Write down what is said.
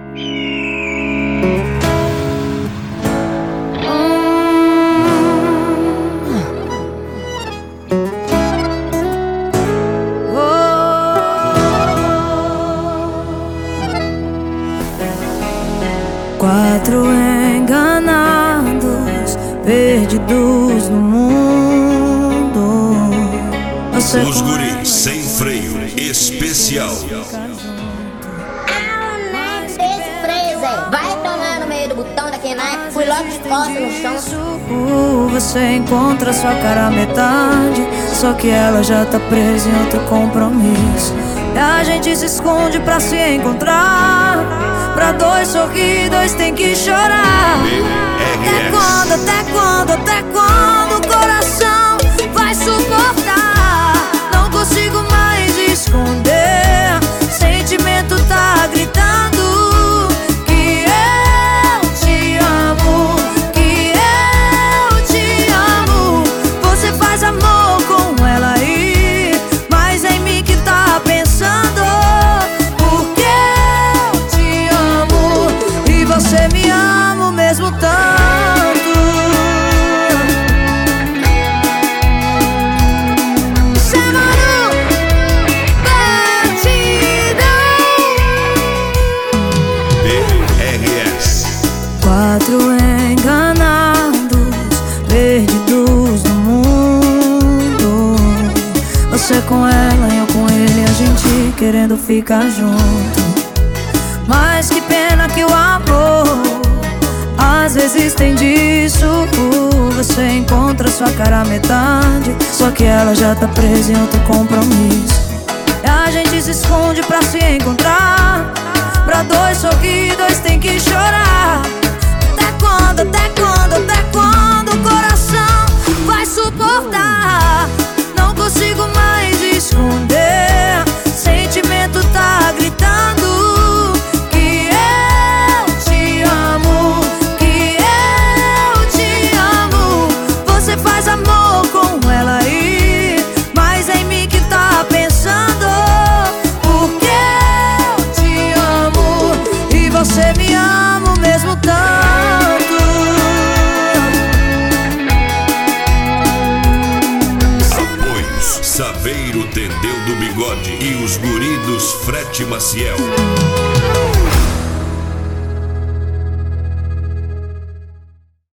Quatro enganados, perdidos no mundo. Os guris sem freio especial. Vai tomar no meio do botão da Kenai. Fui logo de costas no chão. Você encontra sua cara à metade, só que ela já tá presa em outro compromisso. E a gente se esconde pra se encontrar. Pra dois sorrir, dois tem que chorar. Até quando, até quando, até quando o coração vai suportar? Não consigo mais esconder. Sentimento tá gritando que eu te amo, que eu te amo. Você faz amor com ela aí, mas é em mim que tá pensando. Porque eu te amo e você me ama mesmo tanto. Quatro enganados, perdidos no mundo. Você com ela e eu com ele, a gente querendo ficar junto. Mas que pena que o amor às vezes tem disso. Você encontra sua cara à metade, só que ela já tá presa em outro compromisso. E a gente se esconde pra se encontrar. Pra dois sorrir, dois tem que chorar. Até quando o coração vai suportar? Não consigo mais esconder. Sentimento tá gritando que eu te amo, que eu te amo. Você faz amor com ela aí, mas é em mim que tá pensando. Porque eu te amo e você me ama mesmo tanto. Saveiro Tendeu do Bigode e os guri dos Frete Maciel.